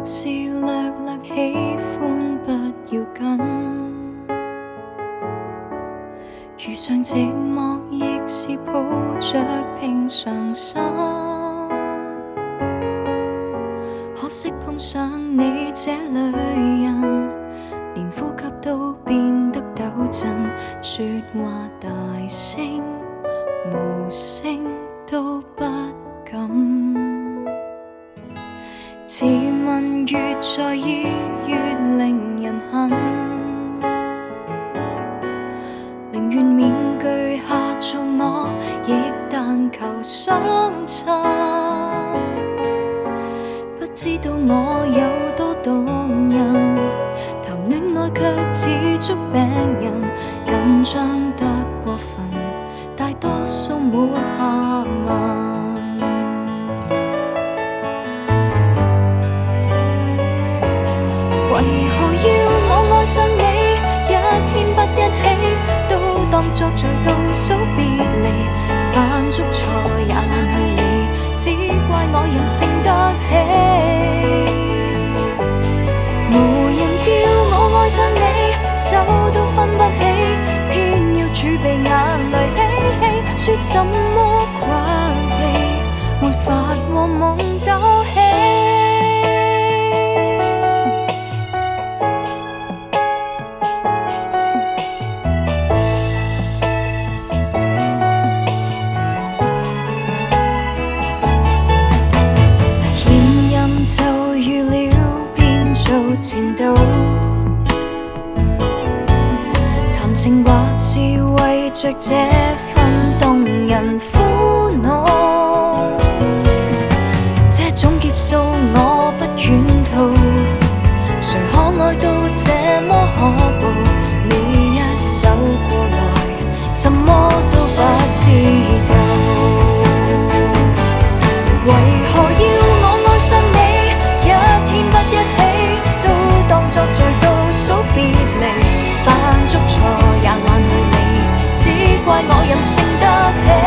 是略略喜歡，不要緊。遇上寂寞，亦是抱着平常心。可惜碰上你這類人，連呼吸都變得抖震，說話大聲無聲都不敢。自問越在意越令人恨，寧願面具下做我，亦但求相襯。不知道我有多動人，談戀愛卻似捉病人，緊張得過分，大多數沒下文。為何要我愛上你？一天不一起，都當作在倒數別離。犯足錯也懶去理，只怪我任性得起。無人叫我愛上你，手都分不起，偏要儲備眼淚嬉戲，說什麼關係，沒法和夢鬥起。就預料變做前度，談情或是為着這份動人苦惱，這種劫數我不願逃，誰可愛到這麼可怖？你一走過來，什麼都不知道。為何要我愛上你？一天不一起，都當作在倒數別離。犯足錯也懶去理，只怪我任性得起。